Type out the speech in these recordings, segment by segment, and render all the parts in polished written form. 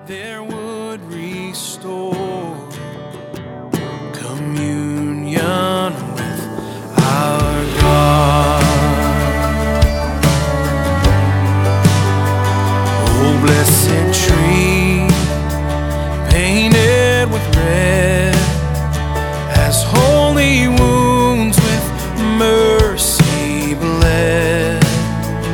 there would restore communion with our God. Oh, blessed tree, painted with red, has holy wounds with mercy bled,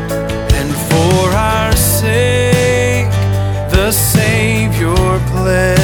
and for our sake the Savior bled.